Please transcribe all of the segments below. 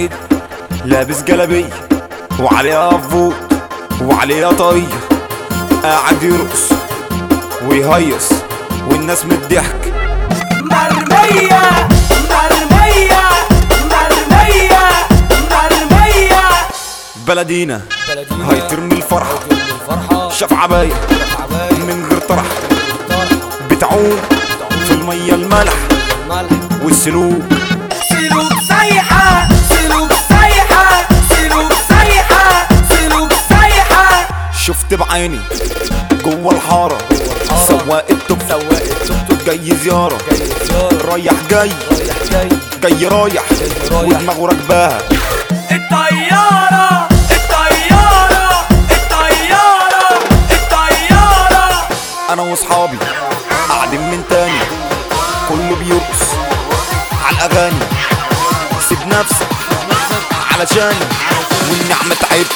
عيد لابس جلابية وعليها فوط وعليها طاقية، قاعد يرقص ويهيص والناس من الضحك مرمية مرمية مرمية مرمية. بلدينا هيترمي الفرحة، شاف عباية من غير طرح، بتعوم في المية الملح والسلوك سلوك سايحة سلوك سايحة سلوك سايحة سلوك سايحة. شفت بعيني جوه الحارة سواق التوك جاي زيارة، رايح جاي جاي رايح ودماغه راكباها الطيارة الطيارة الطيارة الطيارة. انا واصحابي قاعدين من تاني كله بيرقص على الاغاني، سيب نفسك علشاني والنعمة تعبت.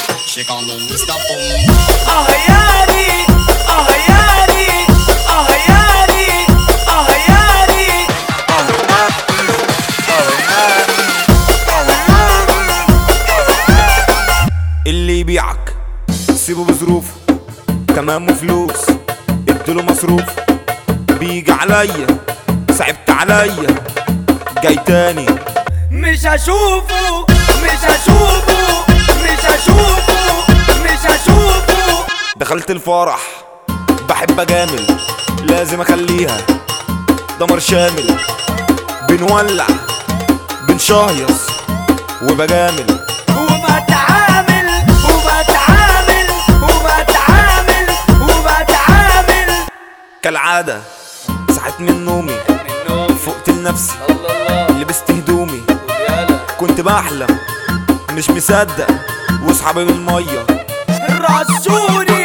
اه ياني اه ياني اه ياني اه ياني. اللي يبيعك سيبه بظروفه، تمام وفلوس اديله مصروف، بيجي عليا صعبت عليا جاي تاني مش هشوفه مش هشوفه مش هشوفه مش هشوفه. دخلت الفرح بحب اجامل لازم اخليها دمر شامل، بنولع بنشهيص وبجامل وبتعامل وبتعامل وبتعامل وبتعامل كالعادة. صحيت من نومي فقت لنفسي لبست هدومي، كنت بحلم مش مصدق واصحابي من المية رشوني